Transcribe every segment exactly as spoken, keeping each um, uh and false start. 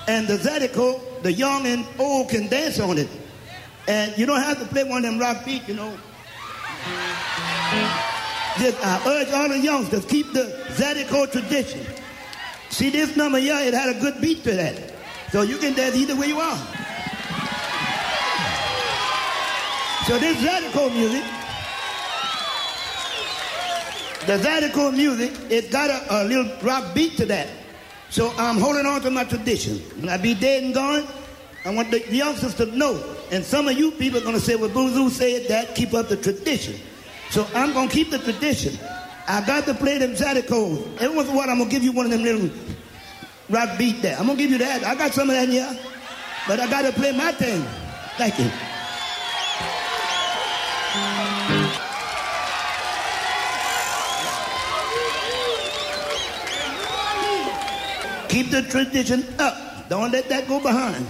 And the Zydeco, the young and old can dance on it. And you don't have to play one of them rock beats, you know. Just, I urge all the youngsters, keep the Zydeco tradition. See this number here, it had a good beat to that. So you can dance either way you are. So this Zydeco music, the Zydeco music, it's got a, a little rock beat to that. So I'm holding on to my tradition. When I be dead and gone, I want the youngsters to know. And some of you people are going to say, well, Boozoo said that, keep up the tradition. So I'm going to keep the tradition. I got to play them Zydeco. Every once in a while, I'm going to give you one of them little rock beat there. I'm going to give you that. I got some of that in here. But I got to play my thing. Thank you. Keep the tradition up. Don't let that go behind.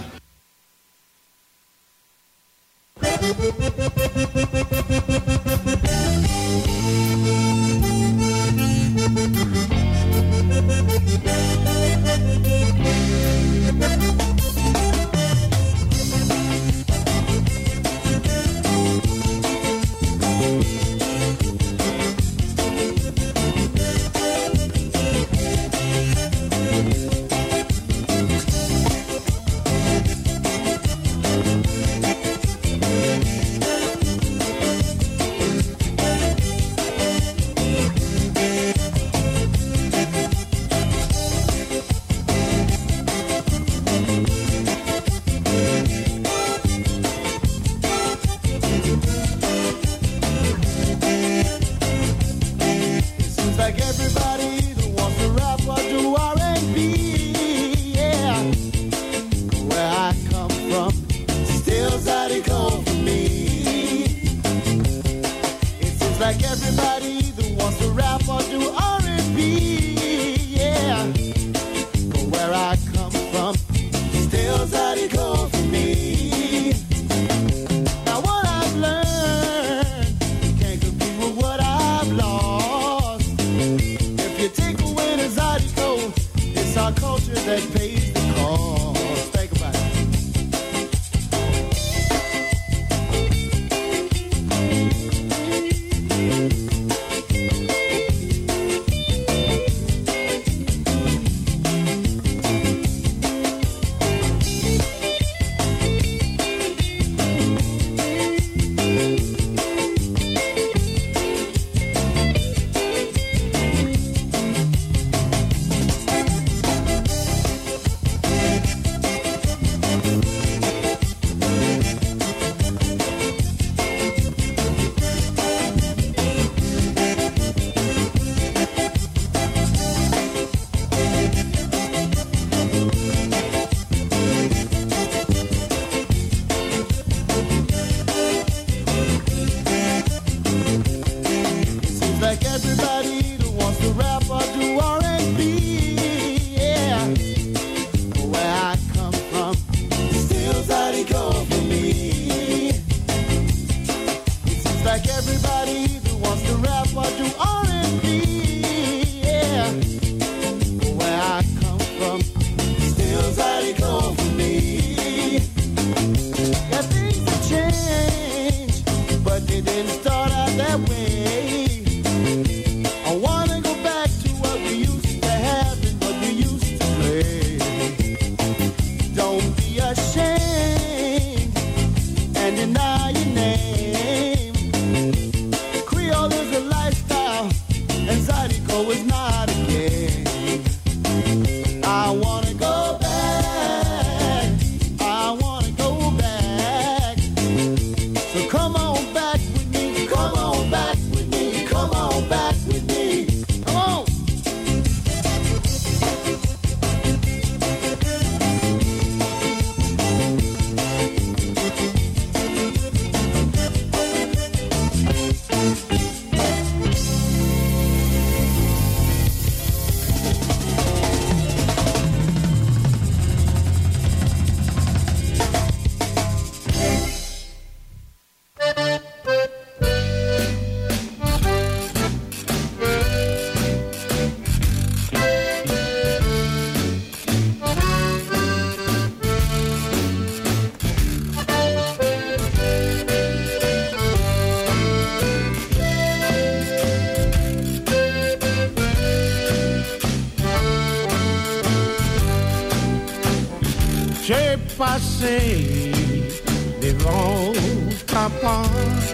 J'ai passé devant ta porte,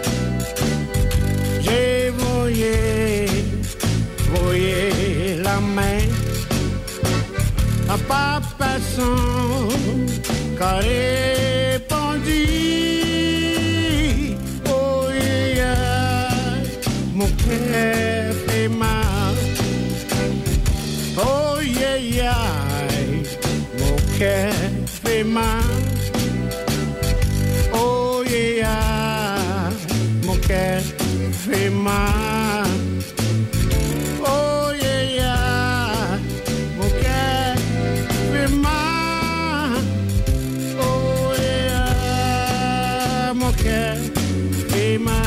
j'ai voyé, voyé la main, pas personne qu'a répondu. Oh yeah, mon cœur fait mal. Oh yeah, yeah, mon cœur fait mal. Oh yeah, mon cœur fait mal. Oh yeah, yeah, mon cœur fait mal. Oh yeah, mon cœur fait mal.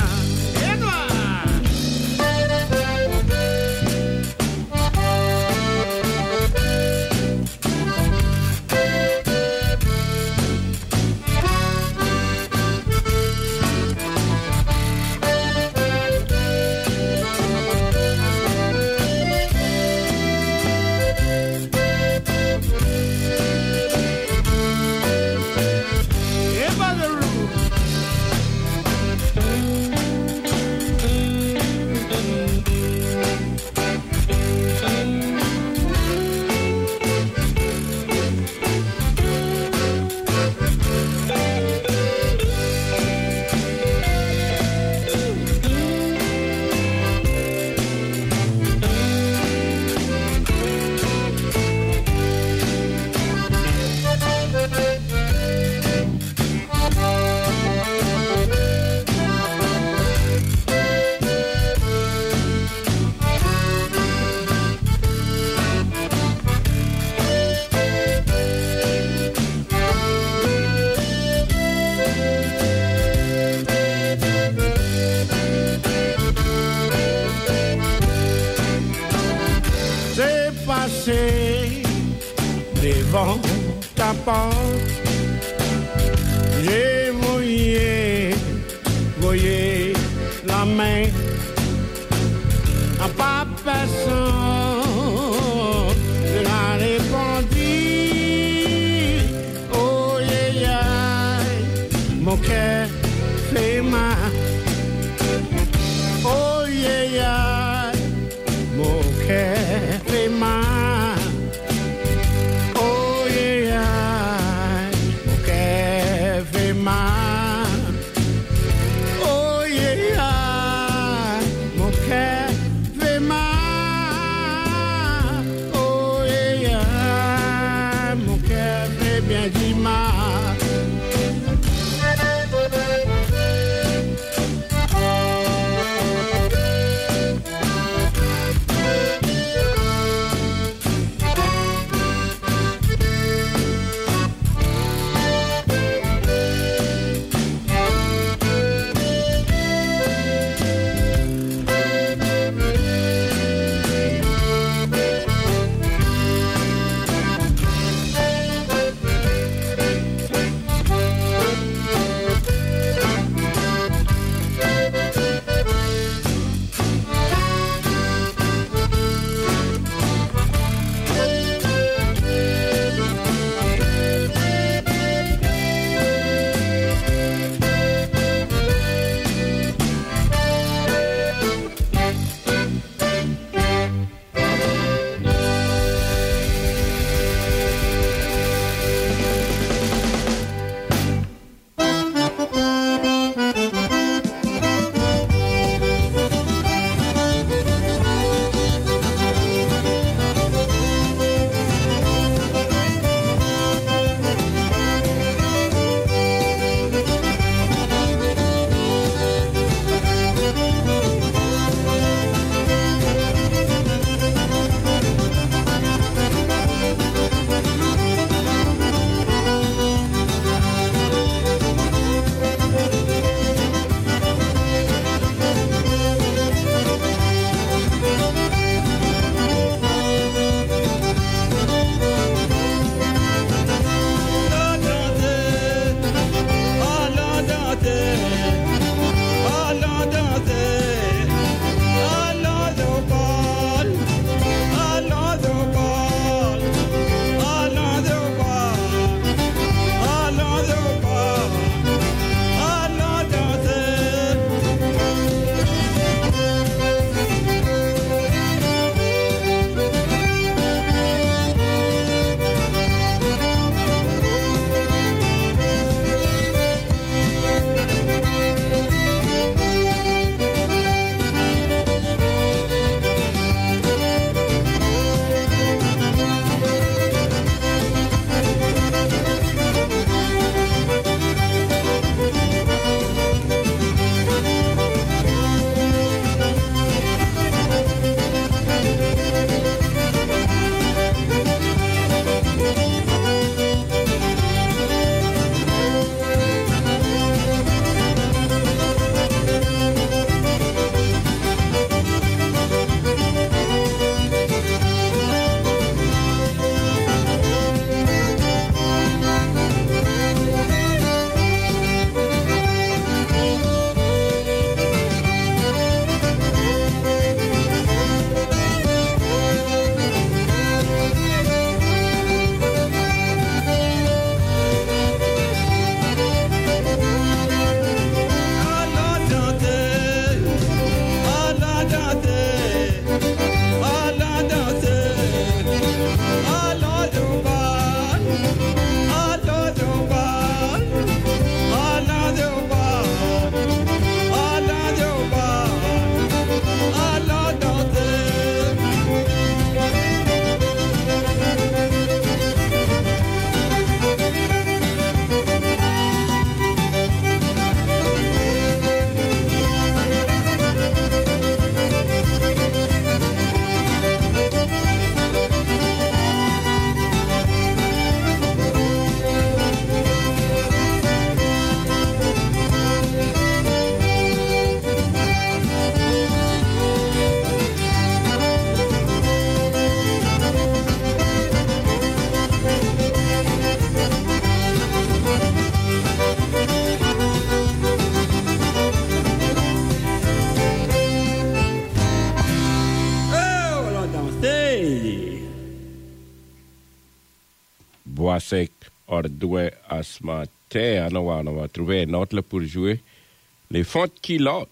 Devant ta porte, j'ai voyé, voyé la main, à pas personne ne l'a répondu. Oh yeah, yeah, mon cœur fait mal. Oh yeah, yeah, mon cœur fait mal. Oh yeah, mon cœur fait mal. Masek or due asmate anawa anawa trouver une note là pour jouer les fontes qui l'autre.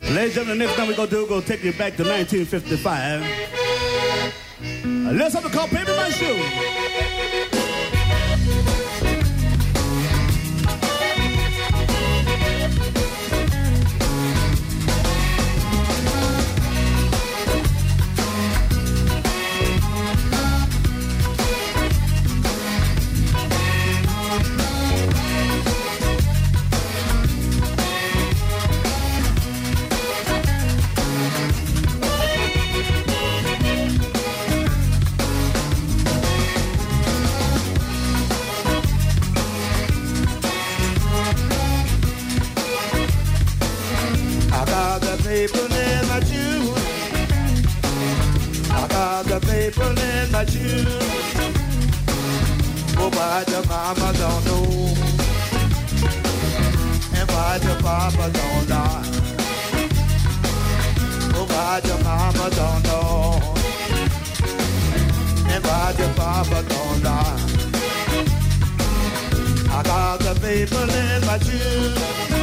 Ladies and gentlemen, the next thing we're going to do, we're going to take you back to nineteen fifty-five. Uh, let's have a call, Paper My Shoe. Paper in my shoe. I got the paper in my shoe. Oh, why the mama don't know, and why the papa don't know. Oh, why the mama don't know, and why the papa don't know. I got the paper in my shoe.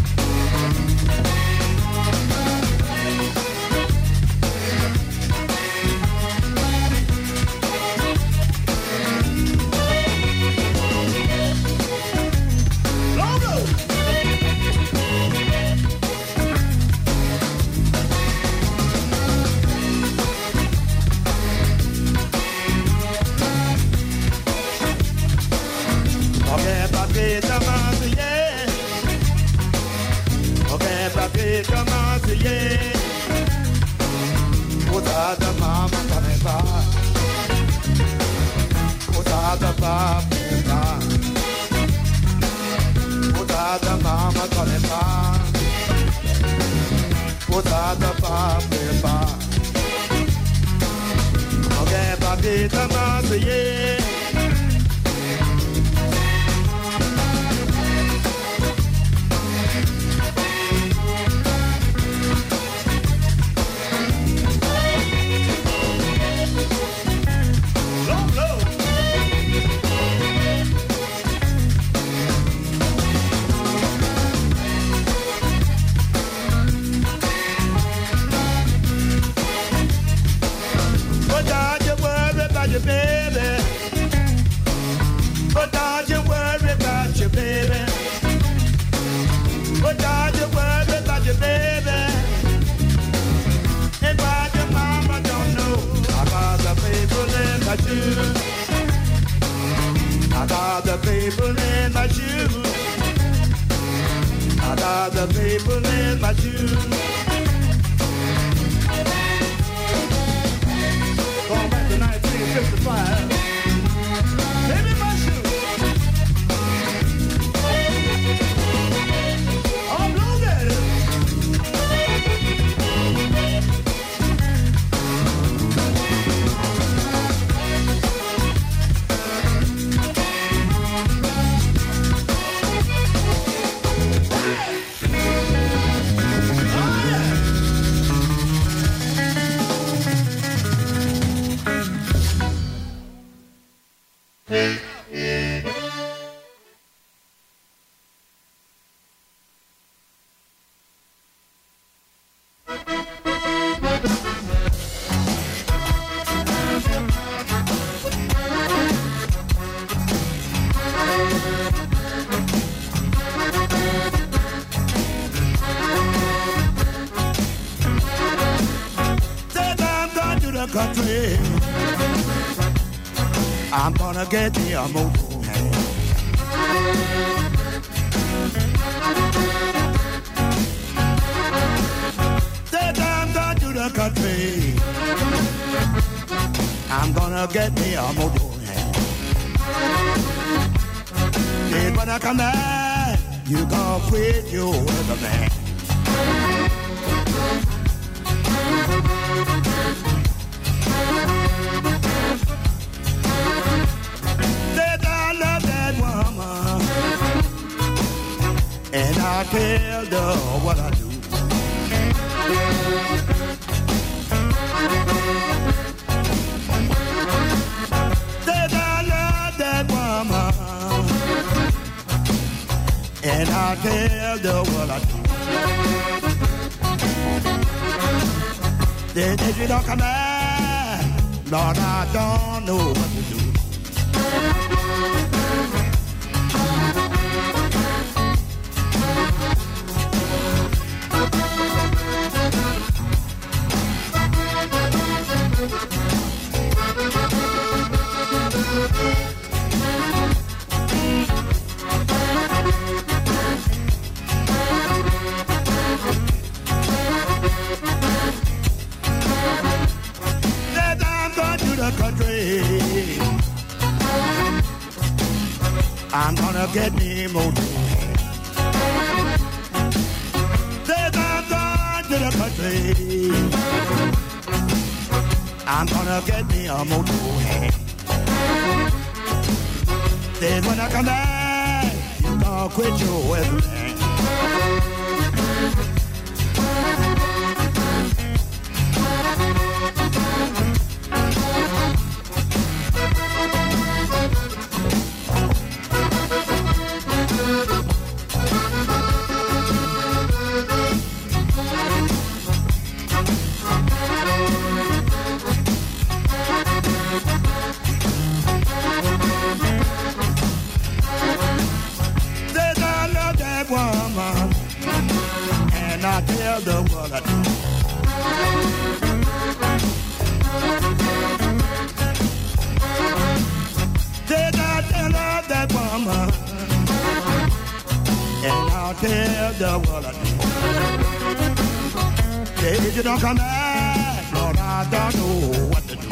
Country, I'm gonna get me a motorhome. Said I'm going to the country, I'm gonna get me a motorhome. Then when I come back, you gonna quit your other man. And I tell her what I do. Said I love that woman, and I tell her what I do. They, they, you don't come back. Lord, I don't know what to do. I'm gonna get me motor. Says I'm going to the country. I'm gonna get me a motor. Says when I come back, you gonna quit your everything. I tell the world I do. Did I tell her that woman? And I'll tell the world I do. Say you don't come back, Lord, I don't know what to do.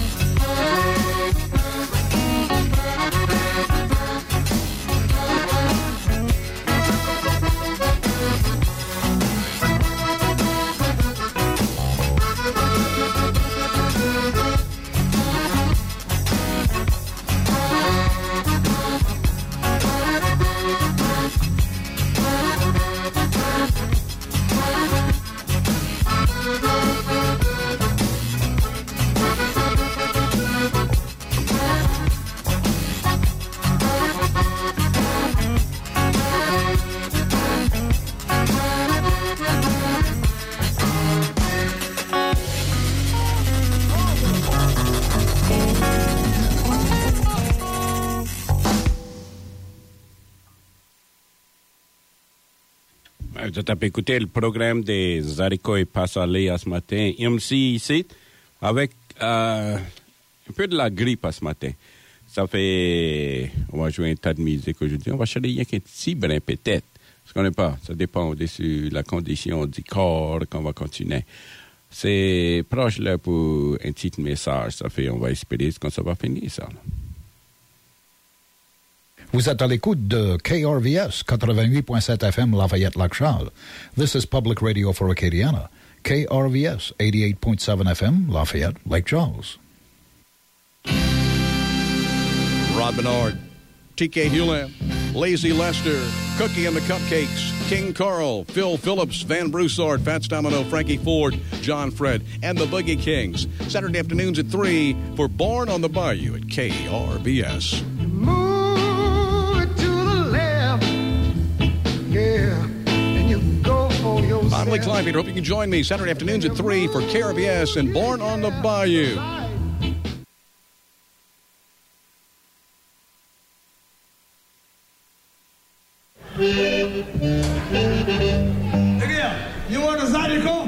Vous êtes écouté le programme des haricots et passalés ce matin. M C ici, avec euh, un peu de la grippe ce matin. Ça fait... On va jouer un tas de musique aujourd'hui. On va chercher rien qu'un petit brin peut-être. Je ne connais pas. Ça dépend de la condition du corps qu'on va continuer. C'est proche là pour un petit message. Ça fait... On va espérer quand ça va finir, ça. Là. Vous êtes à l'écoute de K R V S quatre-vingt-huit point sept F M Lafayette-Lac-Charles. This is public radio for Acadiana. K R V S eighty-eight point seven F M Lafayette-Lake Charles. Rod Bernard, T K Hewland, Lazy Lester, Cookie and the Cupcakes, King Carl, Phil Phillips, Van Broussard, Fats Domino, Frankie Ford, John Fred, and the Boogie Kings. Saturday afternoons at three for Born on the Bayou at K R V S. Yeah, and you go for yourself. I'm Lee Kleinfeld. Hope you can join me Saturday afternoons at three for K R V S and Born on the Bayou. Again, you want a zydeco?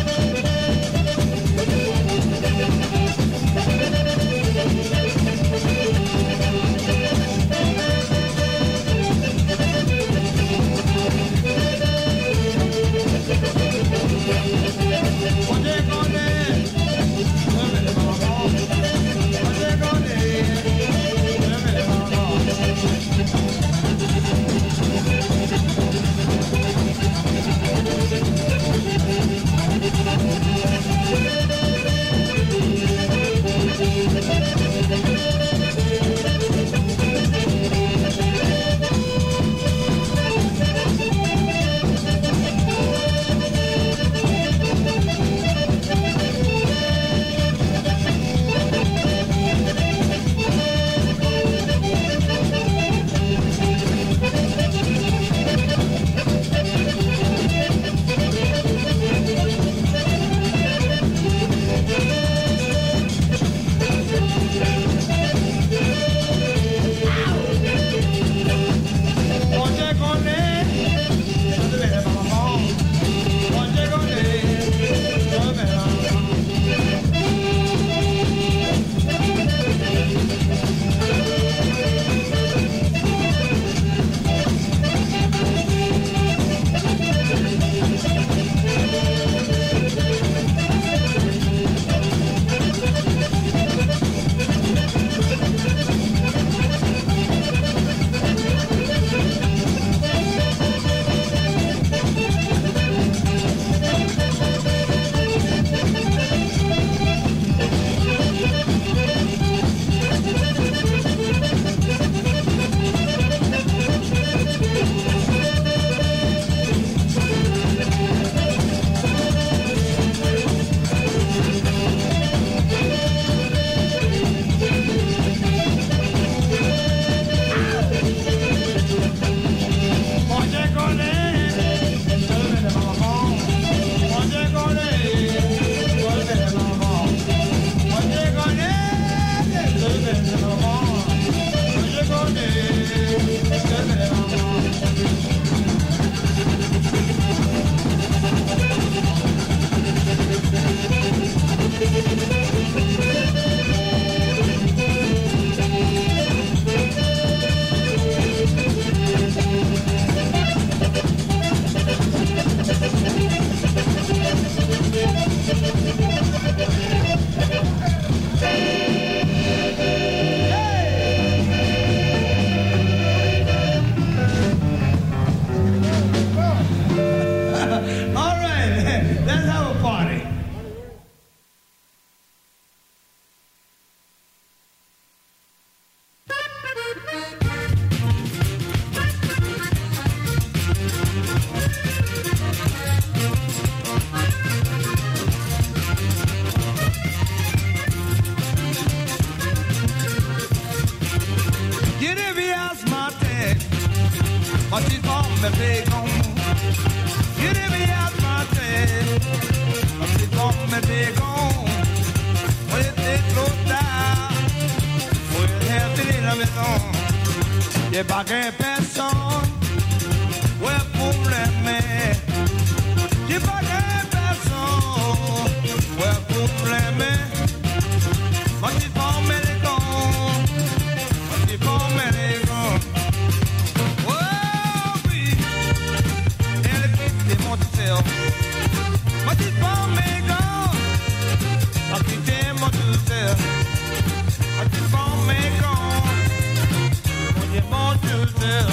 Thank you. ma petite pomme me pégon. You leave me out my bed, ma petite pomme me pégon. When it takes close down, when it has to be la maison. Y'a pas qu'un personne, ouais pour l'aimer. Y'a pas qu'un personne, ouais pour l'aimer. Ma petite pomme me pégon, ma petite pomme me pégon. Ma petite pomme est grande, ma petite est mon douceur. Ma petite pomme est grande, mon Dieu, mon douceur.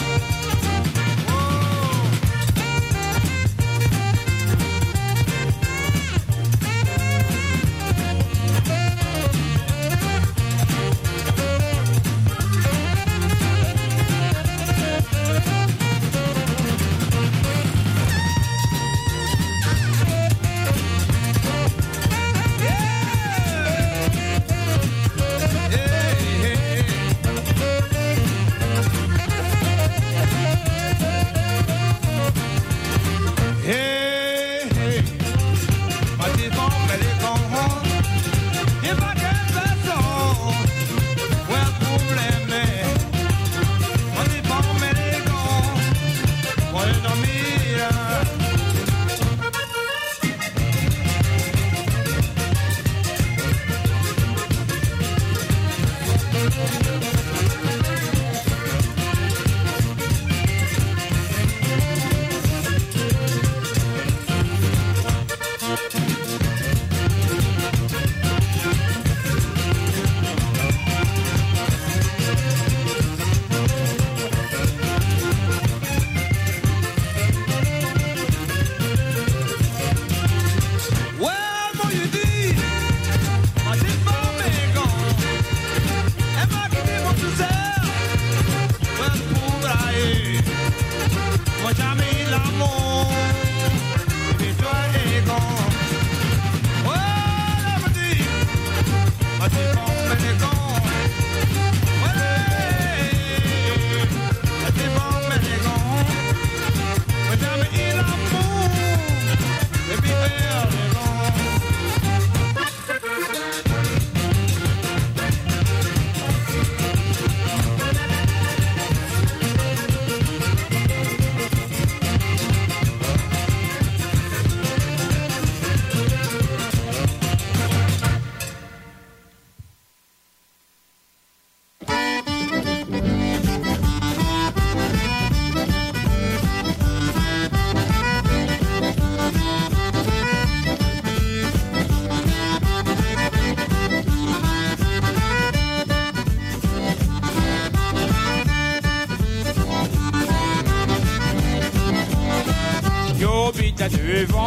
Devant,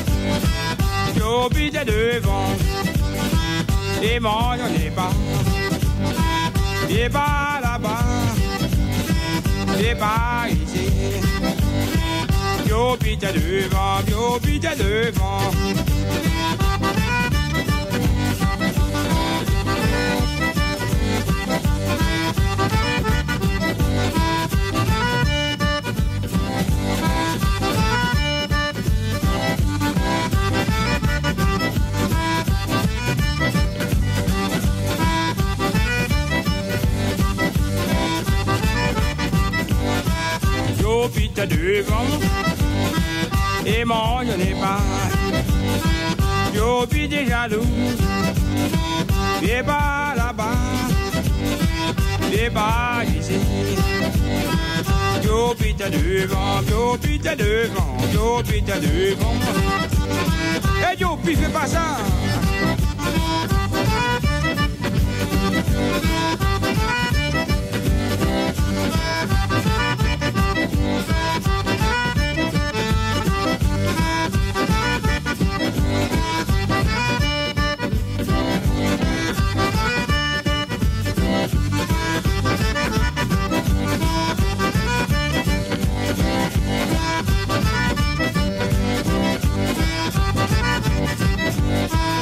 j'habite devant, et moi y'en ai pas, et pas là-bas, et pas ici, j'habite devant, j'habite devant. J'habite devant, et moi je n'ai pas, j'habite jaloux, et pas là-bas, et pas ici, j'habite devant, j'habite devant, j'habite devant, et j'habite fais pas ça. Bye.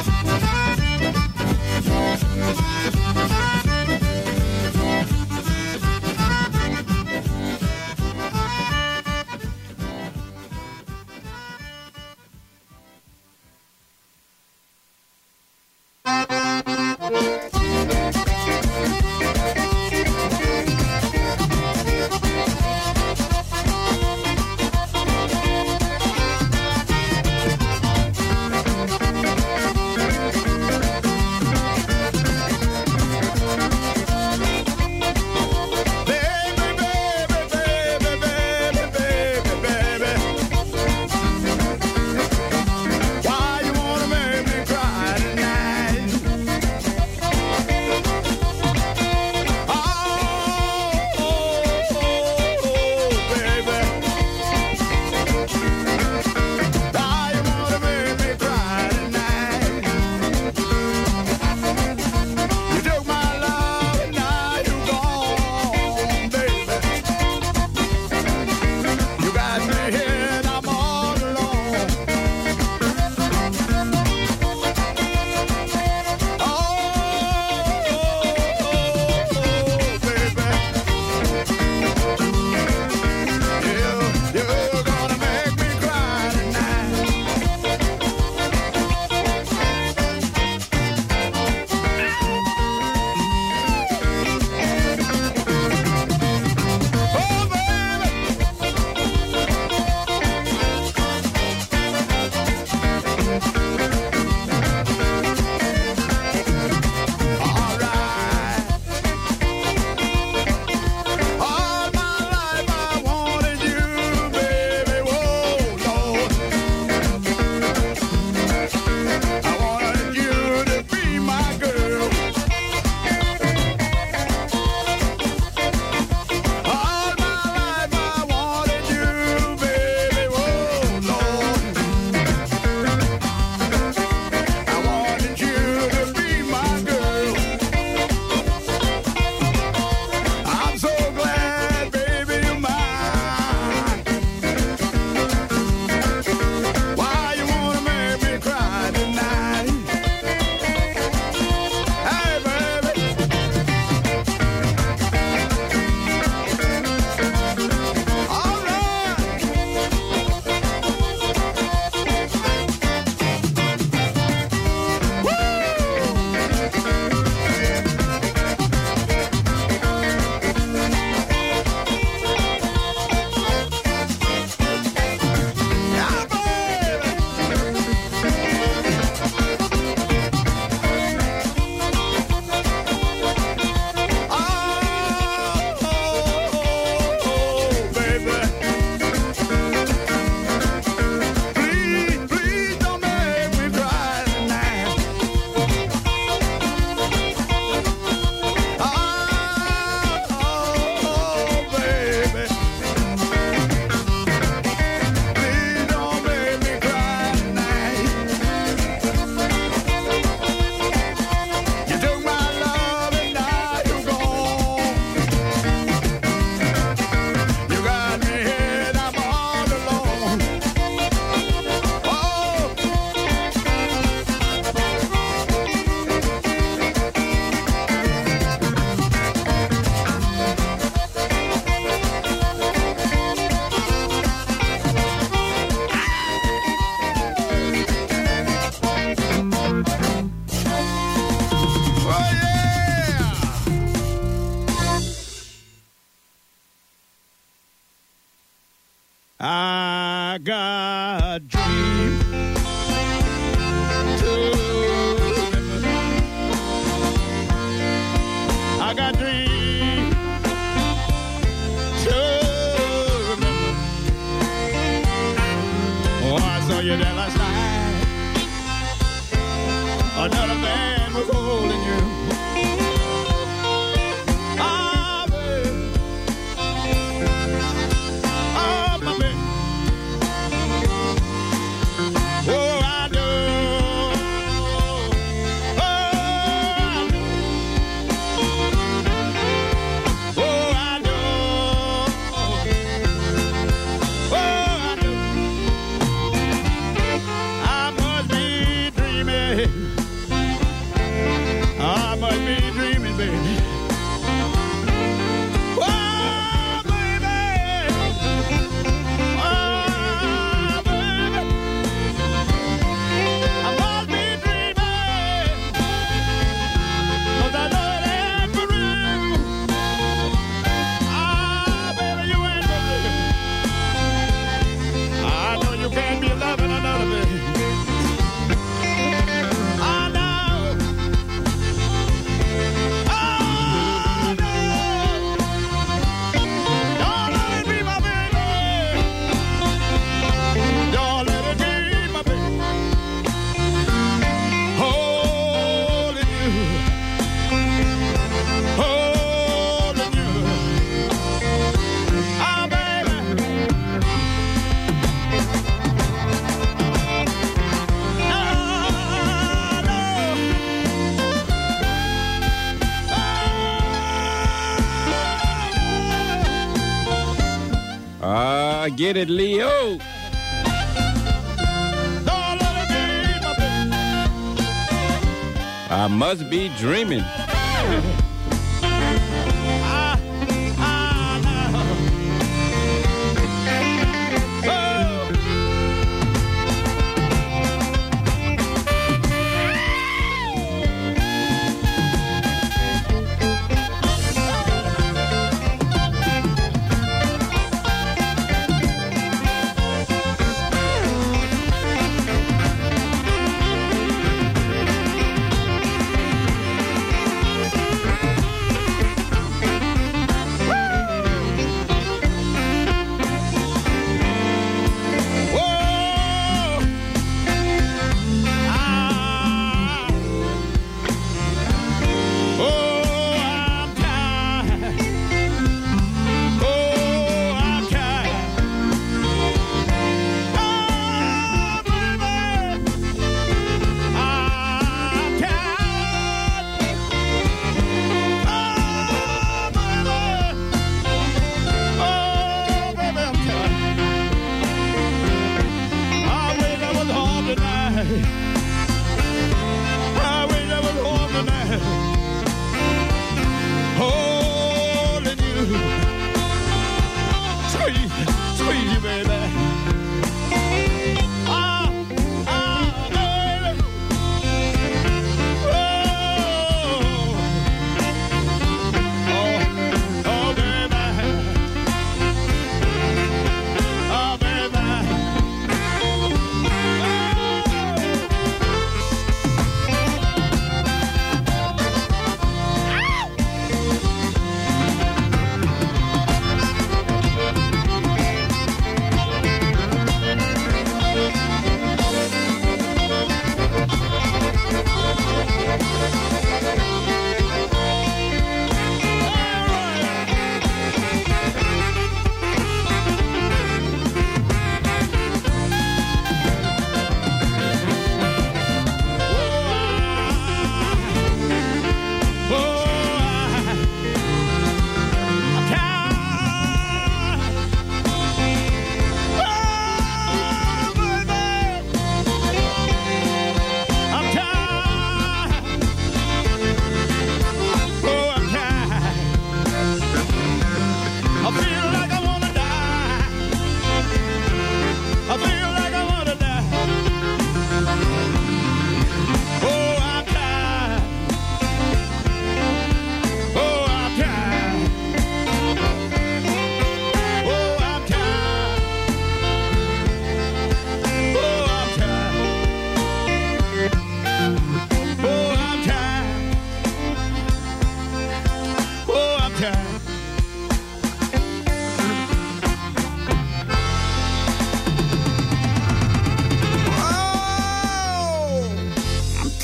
another man was holding you. Ah, baby. Ah, my baby. Oh, I know. Oh, I know. Oh, I know. Oh, I know. I must be dreaming. I must be dreaming, baby. Oh, baby. Oh, baby. I must be dreaming. 'Cause I know it ain't for real. Ah, baby, you ain't for real. I know you can't be loving another, baby. I know. I know. Don't let it be my baby. Don't let it be my baby. Holding you. Holding you. Ah, baby. Ah, no. Ah, get it, Leo. Don't let it be my baby. I must be dreaming. Ah, ah, no. Oh.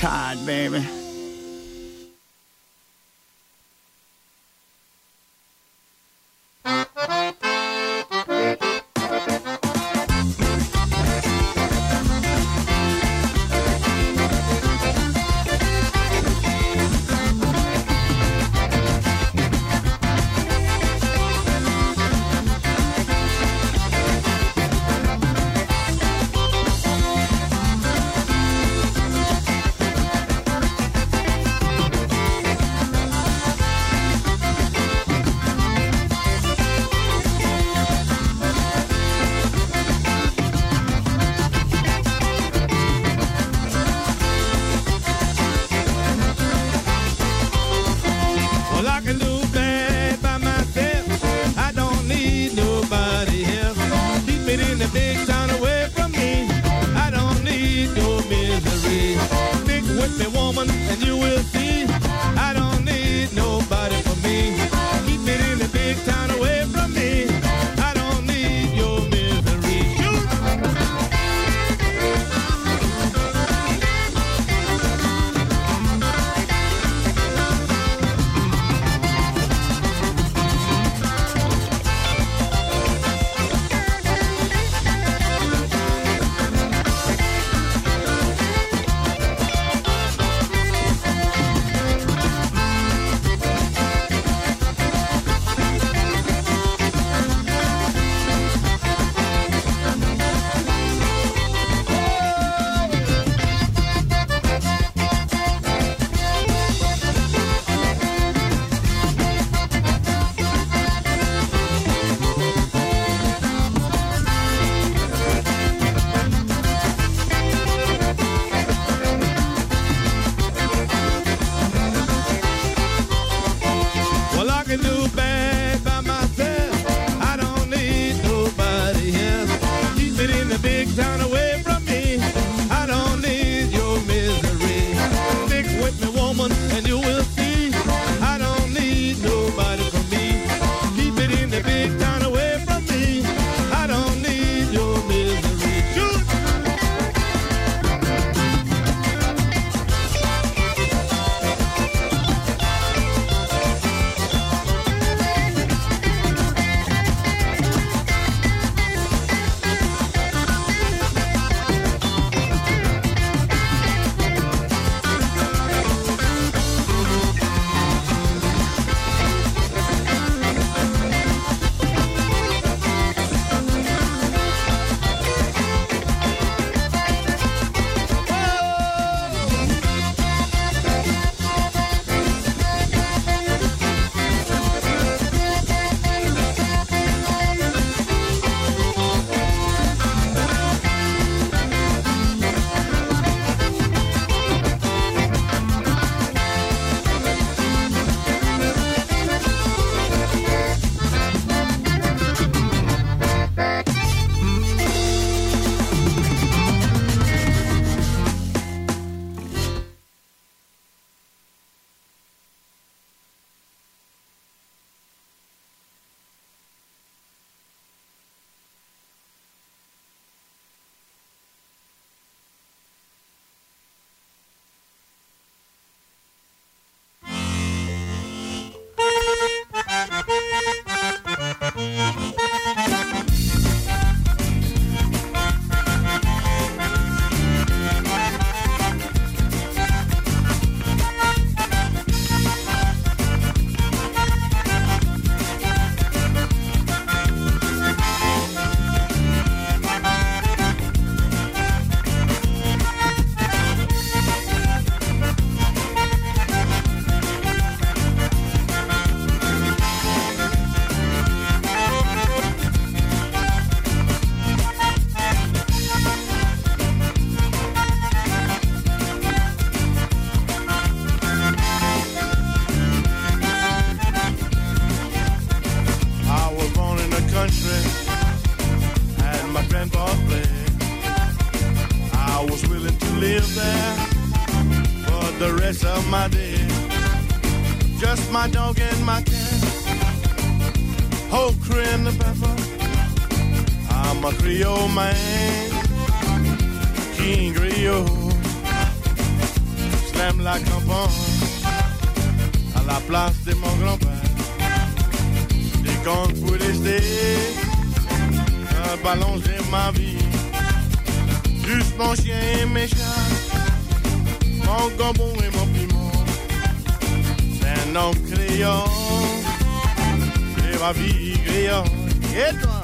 tired, baby. my day. Just my dog and my cat. Whole crew in the pepper. I'm a Creole man. King Creole. la campagne, à la place de mon grand-père. Des comptes pour rester, un ballon de ma vie. Juste mon chien et mes chats, mon gambon et mon piment. C'est un homme créole, et ma vie créole. Et toi?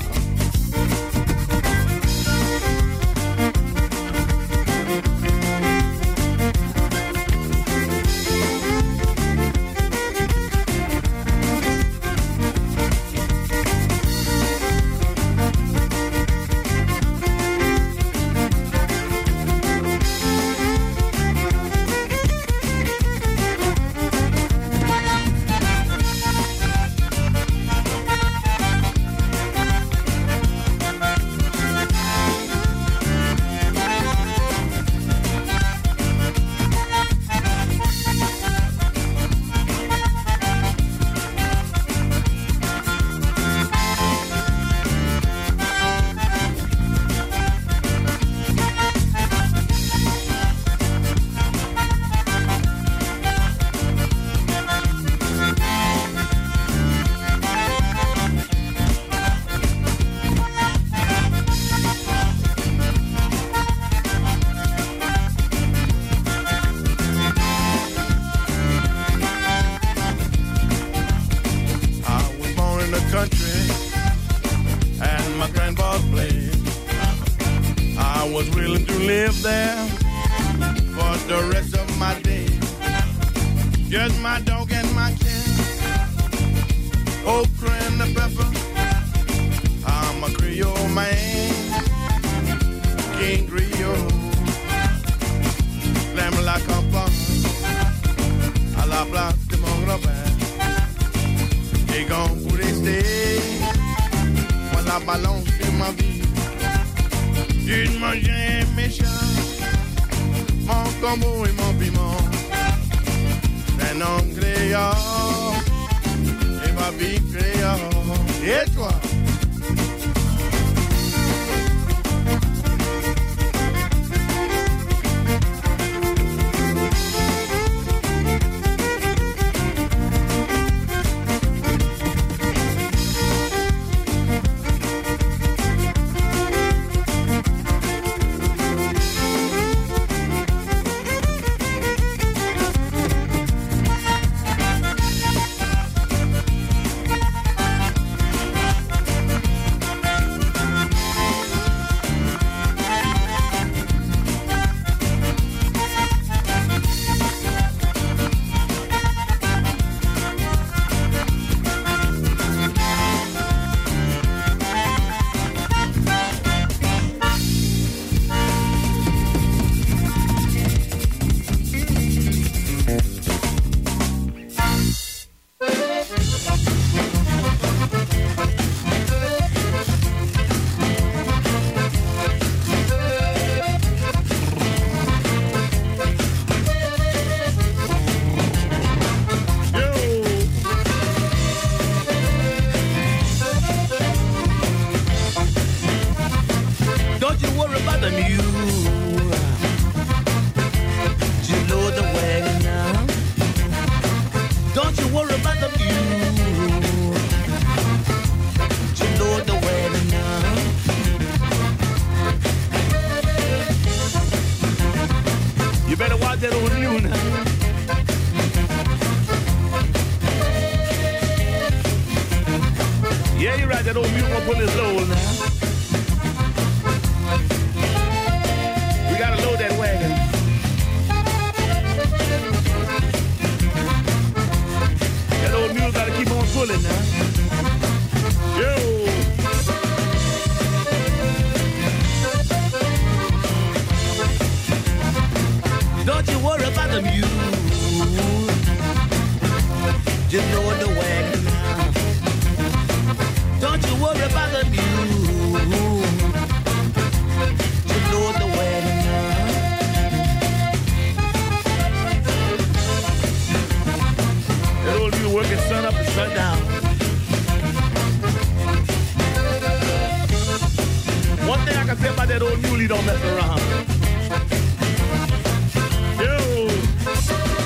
that old muley don't mess around. Yo.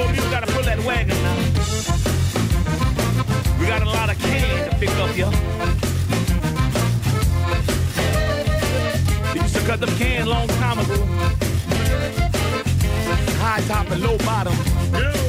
Joe, you gotta pull that wagon now. We got a lot of cans to pick up here. They used to cut them cans long time ago. High top and low bottom.